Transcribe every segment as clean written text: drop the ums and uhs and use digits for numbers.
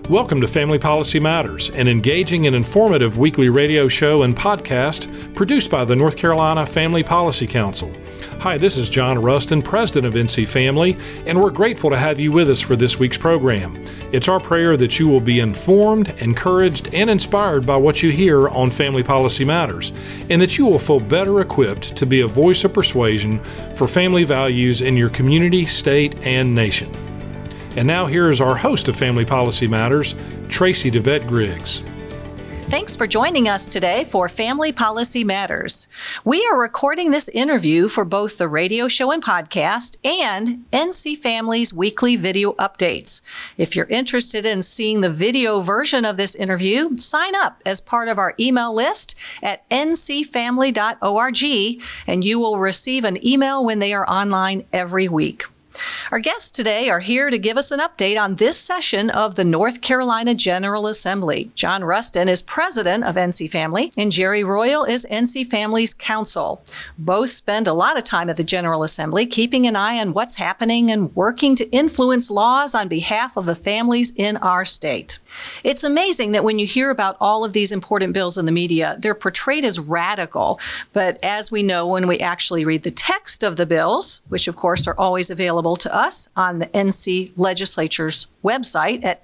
Welcome to Family Policy Matters, an engaging and informative weekly radio show and podcast produced by the North Carolina Family Policy Council. Hi, this is John Rustin, President of NC Family, and we're grateful to have you with us for this week's program. It's our prayer that you will be informed, encouraged, and inspired by what you hear on Family Policy Matters, and that you will feel better equipped to be a voice of persuasion for family values in your community, state, and nation. And now here is our host of Family Policy Matters, Tracy DeVette Griggs. Thanks for joining us today for Family Policy Matters. We are recording this interview for both the radio show and podcast and NC Family's weekly video updates. If you're interested in seeing the video version of this interview, sign up as part of our email list at ncfamily.org, and you will receive an email when they are online every week. Our guests today are here to give us an update on this session of the North Carolina General Assembly. John Rustin is president of NC Family, and Jerry Royal is NC Family's counsel. Both spend a lot of time at the General Assembly, keeping an eye on what's happening and working to influence laws on behalf of the families in our state. It's amazing that when you hear about all of these important bills in the media, they're portrayed as radical. But as we know, when we actually read the text of the bills, which of course are always available to us on the NC Legislature's website at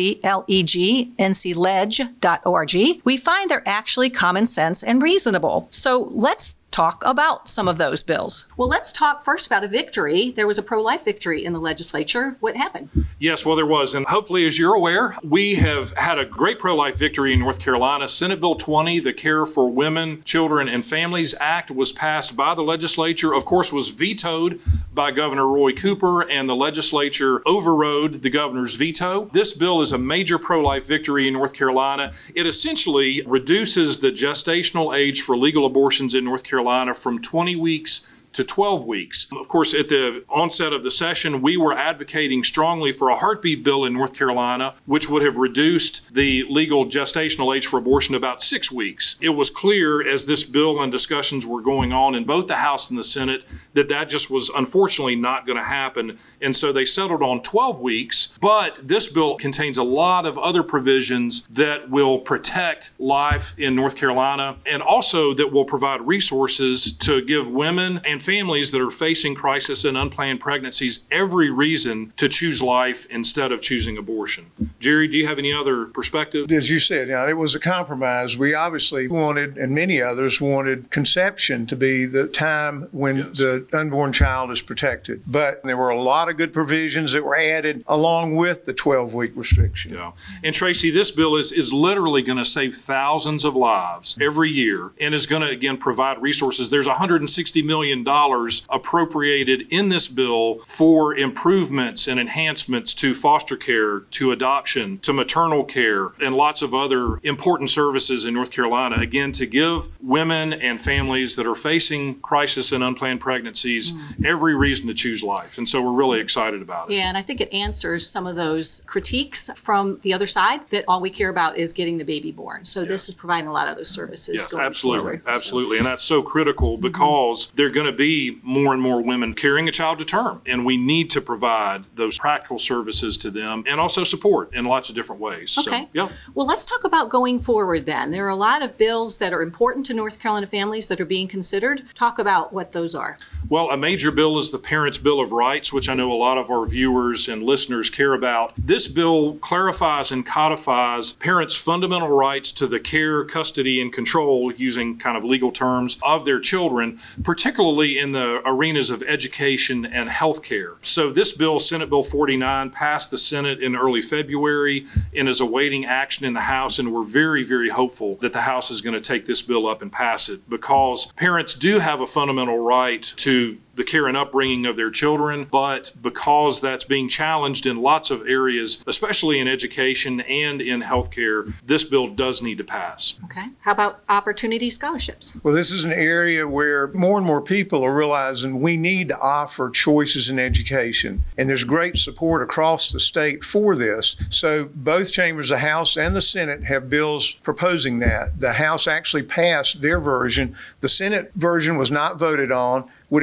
ncleg.org, we find they're actually common sense and reasonable. So let's talk about some of those bills. Well, let's talk first about a victory. There was a pro-life victory in the legislature. What happened? Yes, well, there was. And hopefully, as you're aware, we have had a great pro-life victory in North Carolina. Senate Bill 20, the Care for Women, Children, and Families Act, was passed by the legislature, of course, was vetoed by Governor Roy Cooper, and the legislature overrode the governor's veto. This bill is a major pro-life victory in North Carolina. It essentially reduces the gestational age for legal abortions in North Carolina from 20 weeks to 12 weeks. Of course, at the onset of the session, we were advocating strongly for a heartbeat bill in North Carolina, which would have reduced the legal gestational age for abortion to about 6 weeks. It was clear as this bill and discussions were going on in both the House and the Senate that just was unfortunately not going to happen. And so they settled on 12 weeks. But this bill contains a lot of other provisions that will protect life in North Carolina and also that will provide resources to give women and families that are facing crisis and unplanned pregnancies every reason to choose life instead of choosing abortion. Jerry, do you have any other perspective? As you said, it was a compromise. We obviously wanted, and many others wanted, conception to be the time when the unborn child is protected. But there were a lot of good provisions that were added along with the 12-week restriction. Yeah. And Tracy, this bill is literally going to save thousands of lives every year and is going to, again, provide resources. There's $160 million appropriated in this bill for improvements and enhancements to foster care, to adoption, to maternal care, and lots of other important services in North Carolina, again, to give women and families that are facing crisis and unplanned pregnancies every reason to choose life. And so we're really excited about it. Yeah, and I think it answers some of those critiques from the other side that all we care about is getting the baby born. So this is providing a lot of those services going absolutely, forward. Absolutely. And that's so critical because they're going to be more and more women carrying a child to term. And we need to provide those practical services to them and also support in lots of different ways. Okay. So, Well, let's talk about going forward then. There are a lot of bills that are important to North Carolina families that are being considered. Talk about what those are. Well, a major bill is the Parents' Bill of Rights, which I know a lot of our viewers and listeners care about. This bill clarifies and codifies parents' fundamental rights to the care, custody, and control, using kind of legal terms, of their children, particularly in the arenas of education and health care. So this bill, Senate Bill 49, passed the Senate in early February and is awaiting action in the House, and we're very, very hopeful that the House is going to take this bill up and pass it because parents do have a fundamental right to the care and upbringing of their children, but because that's being challenged in lots of areas, especially in education and in healthcare, this bill does need to pass. Okay. How about opportunity scholarships? Well, this is an area where more and more people are realizing we need to offer choices in education, and there's great support across the state for this. So both chambers, the House and the Senate, have bills proposing that. The House actually passed their version. The Senate version was not voted on, would expand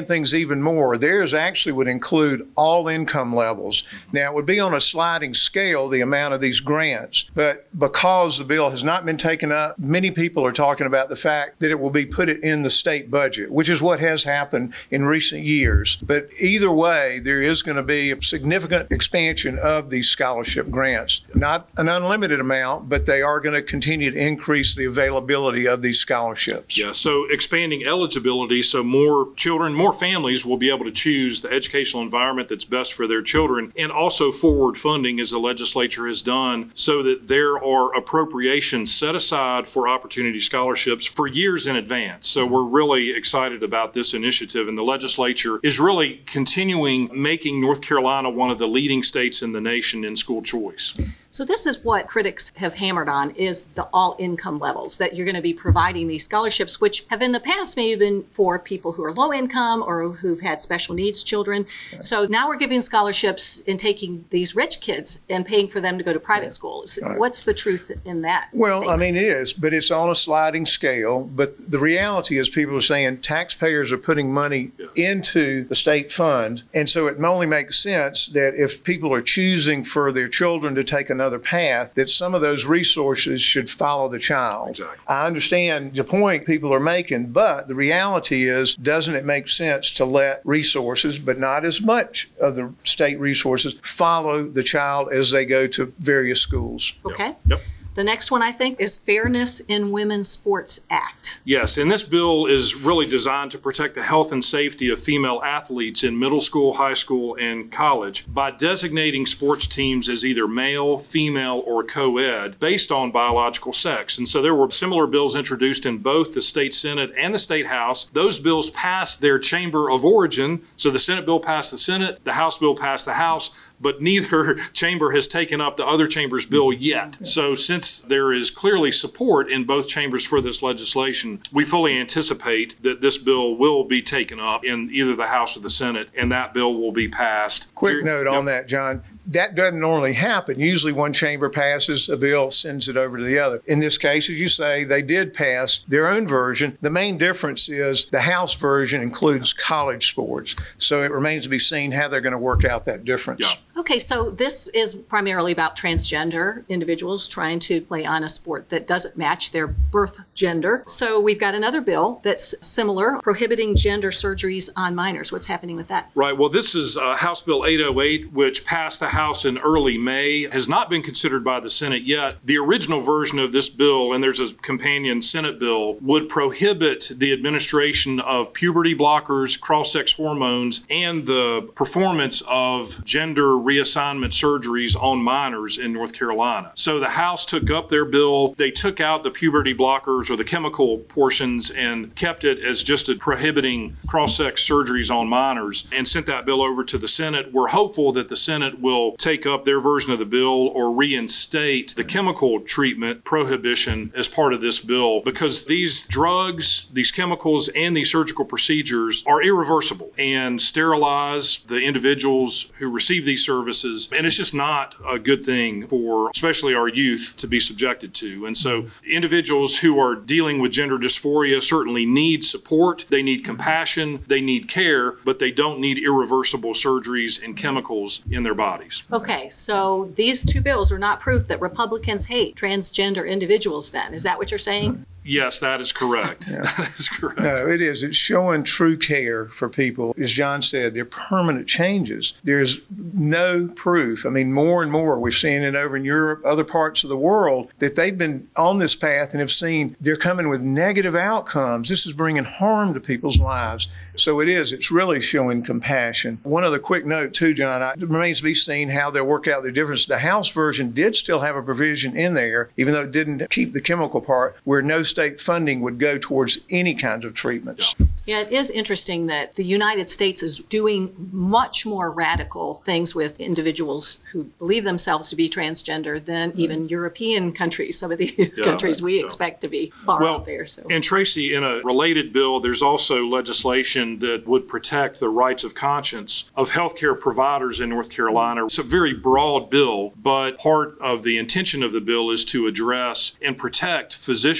expand things even more, theirs actually would include all income levels. Now, it would be on a sliding scale, the amount of these grants, but because the bill has not been taken up, many people are talking about the fact that it will be put in the state budget, which is what has happened in recent years. But either way, there is going to be a significant expansion of these scholarship grants. Not an unlimited amount, but they are going to continue to increase the availability of these scholarships. Yeah, so expanding eligibility so more children, more families will be able to choose the educational environment that's best for their children, and also forward funding as the legislature has done so that there are appropriations set aside for opportunity scholarships for years in advance. So we're really excited about this initiative, and the legislature is really continuing making North Carolina one of the leading states in the nation in school choice. So this is what critics have hammered on, is the all income levels, that you're going to be providing these scholarships, which have in the past maybe been for people who are low income or who've had special needs children. Right. So now we're giving scholarships and taking these rich kids and paying for them to go to private schools. Right. What's the truth in that statement? It is, but it's on a sliding scale. But the reality is people are saying taxpayers are putting money into the state fund. And so it only makes sense that if people are choosing for their children to take another path, that some of those resources should follow the child. Exactly. I understand the point people are making, but the reality is, doesn't it make sense to let resources, but not as much of the state resources, follow the child as they go to various schools? Okay. Yep. The next one, I think, is Fairness in Women's Sports Act. Yes, and this bill is really designed to protect the health and safety of female athletes in middle school, high school, and college by designating sports teams as either male, female, or co-ed based on biological sex. And so there were similar bills introduced in both the state Senate and the state House. Those bills passed their chamber of origin. So the Senate bill passed the Senate, the House bill passed the House, but neither chamber has taken up the other chamber's bill yet. So since there is clearly support in both chambers for this legislation, we fully anticipate that this bill will be taken up in either the House or the Senate, and that bill will be passed. Quick note on that, John. That doesn't normally happen. Usually one chamber passes a bill, sends it over to the other. In this case, as you say, they did pass their own version. The main difference is the House version includes college sports. So it remains to be seen how they're going to work out that difference. Yeah. Okay, so this is primarily about transgender individuals trying to play on a sport that doesn't match their birth gender. So we've got another bill that's similar, prohibiting gender surgeries on minors. What's happening with that? Right. Well, this is House Bill 808, which passed the House in early May, has not been considered by the Senate yet. The original version of this bill, and there's a companion Senate bill, would prohibit the administration of puberty blockers, cross-sex hormones, and the performance of gender reassignment surgeries on minors in North Carolina. So the House took up their bill. They took out the puberty blockers or the chemical portions and kept it as just prohibiting cross-sex surgeries on minors and sent that bill over to the Senate. We're hopeful that the Senate will take up their version of the bill or reinstate the chemical treatment prohibition as part of this bill, because these drugs, these chemicals, and these surgical procedures are irreversible and sterilize the individuals who receive these services. And it's just not a good thing for especially our youth to be subjected to. And so individuals who are dealing with gender dysphoria certainly need support. They need compassion. They need care, but they don't need irreversible surgeries and chemicals in their bodies. Okay, so these two bills are not proof that Republicans hate transgender individuals then. Is that what you're saying? Yes, that is correct. Yeah. That is correct. No, it is. It's showing true care for people. As John said, they're permanent changes. There's no proof. I mean, more and more, we're seeing it over in Europe, other parts of the world, that they've been on this path and have seen they're coming with negative outcomes. This is bringing harm to people's lives. So it is. It's really showing compassion. One other quick note, too, John. It remains to be seen how they'll work out the difference. The House version did still have a provision in there, even though it didn't keep the chemical part, where no state funding would go towards any kinds of treatments. Yeah, it is interesting that the United States is doing much more radical things with individuals who believe themselves to be transgender than even European countries. Some of these countries we expect to be far out there. So. And Tracy, in a related bill, there's also legislation that would protect the rights of conscience of healthcare providers in North Carolina. It's a very broad bill, but part of the intention of the bill is to address and protect physicians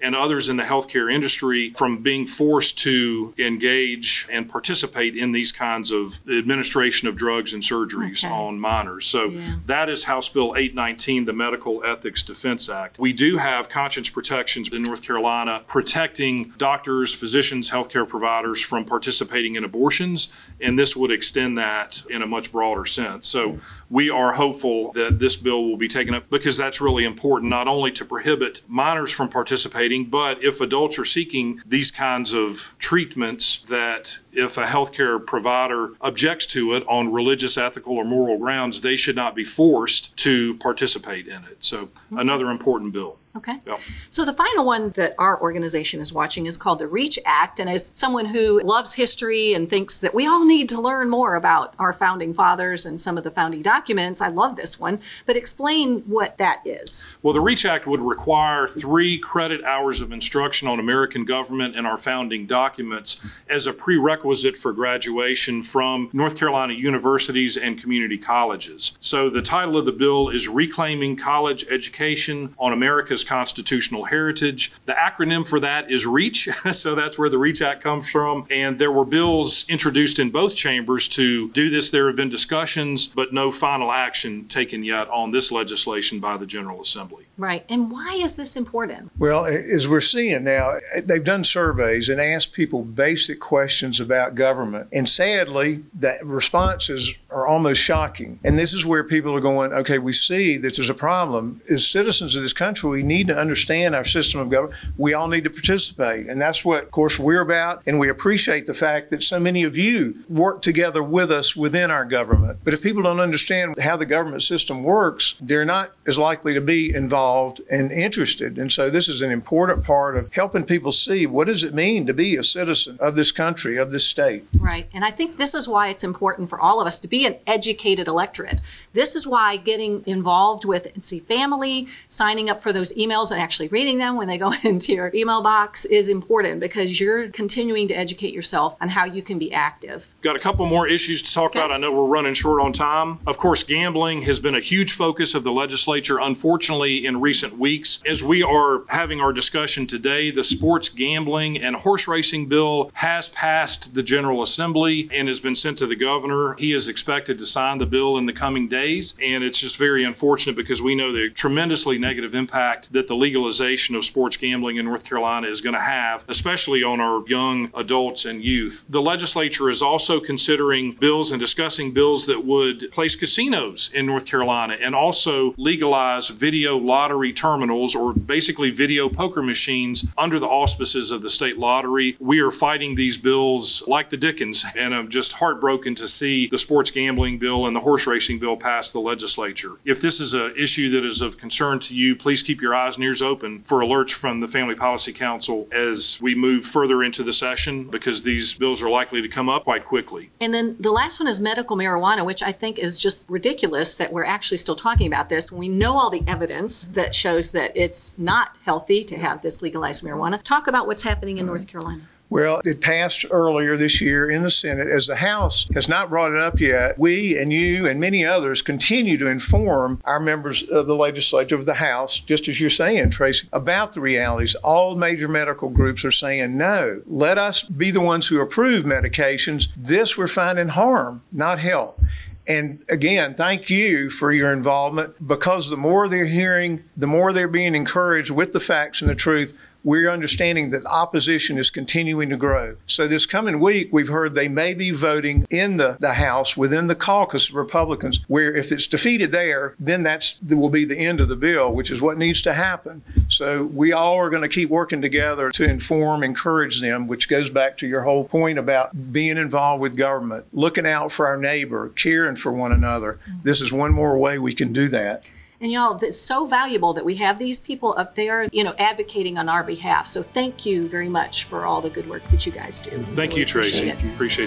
and others in the healthcare industry from being forced to engage and participate in these kinds of administration of drugs and surgeries on minors. So that is House Bill 819, the Medical Ethics Defense Act. We do have conscience protections in North Carolina protecting doctors, physicians, healthcare providers from participating in abortions, and this would extend that in a much broader sense. So we are hopeful that this bill will be taken up because that's really important, not only to prohibit minors from participating, but if adults are seeking these kinds of treatments, that if a healthcare provider objects to it on religious, ethical, or moral grounds, they should not be forced to participate in it. So another important bill. Okay. Yep. So the final one that our organization is watching is called the REACH Act. And as someone who loves history and thinks that we all need to learn more about our founding fathers and some of the founding documents, I love this one. But explain what that is. Well, the REACH Act would require 3 credit hours of instruction on American government and our founding documents as a prerequisite for graduation from North Carolina universities and community colleges. So the title of the bill is Reclaiming College Education on America's Constitutional Heritage. The acronym for that is REACH, so that's where the REACH Act comes from. And there were bills introduced in both chambers to do this. There have been discussions, but no final action taken yet on this legislation by the General Assembly. Right. And why is this important? Well, as we're seeing now, they've done surveys and asked people basic questions about government. And sadly, the responses are almost shocking. And this is where people are going, okay, we see that there's a problem. As citizens of this country, we need to understand our system of government. We all need to participate. And that's what, of course, we're about. And we appreciate the fact that so many of you work together with us within our government. But if people don't understand how the government system works, they're not as likely to be involved and interested. And so this is an important part of helping people see what does it mean to be a citizen of this country, of this state. Right. And I think this is why it's important for all of us to be an educated electorate. This is why getting involved with NC Family, signing up for those emails and actually reading them when they go into your email box is important, because you're continuing to educate yourself on how you can be active. Got a couple more issues to talk about. I know we're running short on time. Of course, gambling has been a huge focus of the legislature, unfortunately, in recent weeks. As we are having our discussion today, the sports gambling and horse racing bill has passed the General Assembly and has been sent to the governor. He is expected to sign the bill in the coming days, and it's just very unfortunate because we know the tremendously negative impact that the legalization of sports gambling in North Carolina is going to have, especially on our young adults and youth. The legislature is also considering bills and discussing bills that would place casinos in North Carolina and also legalize video lottery terminals, or basically video poker machines, under the auspices of the state lottery. We are fighting these bills like the Dickens, and I'm just heartbroken to see the sports gambling bill and the horse racing bill pass the legislature. If this is an issue that is of concern to you, please keep your eyes and ears open for alerts from the Family Policy Council as we move further into the session, because these bills are likely to come up quite quickly. And then the last one is medical marijuana, which I think is just ridiculous that we're actually still talking about this. We know all the evidence that shows that it's not healthy to have this legalized marijuana. Talk about what's happening in North Carolina. Well, it passed earlier this year in the Senate. As the House has not brought it up yet, we and you and many others continue to inform our members of the legislature, of the House, just as you're saying, Tracy, about the realities. All major medical groups are saying, no, let us be the ones who approve medications. This we're finding harm, not help. And again, thank you for your involvement, because the more they're hearing, the more they're being encouraged with the facts and the truth. We're understanding that the opposition is continuing to grow. So this coming week, we've heard they may be voting in the House within the caucus of Republicans, where if it's defeated there, then that will be the end of the bill, which is what needs to happen. So we all are going to keep working together to inform, encourage them, which goes back to your whole point about being involved with government, looking out for our neighbor, caring for one another. This is one more way we can do that. And y'all, it's so valuable that we have these people up there, advocating on our behalf. So thank you very much for all the good work that you guys do. Thank you, Tracy. Appreciate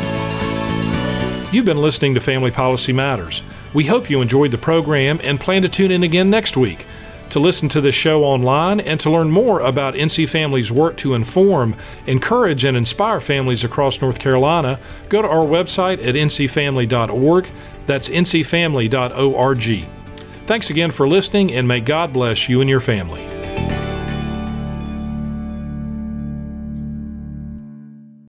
that. You've been listening to Family Policy Matters. We hope you enjoyed the program and plan to tune in again next week. To listen to this show online and to learn more about NC Family's work to inform, encourage, and inspire families across North Carolina, go to our website at ncfamily.org. That's ncfamily.org. Thanks again for listening, and may God bless you and your family.